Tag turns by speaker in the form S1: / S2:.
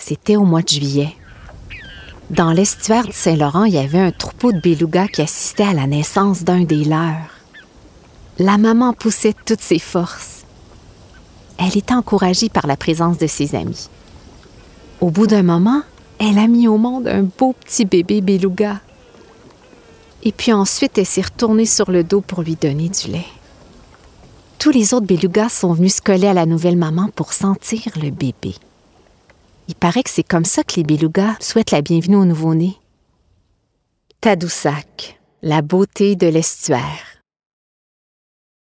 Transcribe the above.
S1: C'était au mois de juillet. Dans l'estuaire du Saint-Laurent, il y avait un troupeau de belugas qui assistait à la naissance d'un des leurs. La maman poussait de toutes ses forces. Elle était encouragée par la présence de ses amis. Au bout d'un moment, elle a mis au monde un beau petit bébé beluga. Et puis ensuite, elle s'est retournée sur le dos pour lui donner du lait. Tous les autres belugas sont venus se coller à la nouvelle maman pour sentir le bébé. Il paraît que c'est comme ça que les belugas souhaitent la bienvenue au nouveau-né. Tadoussac, la beauté de l'estuaire.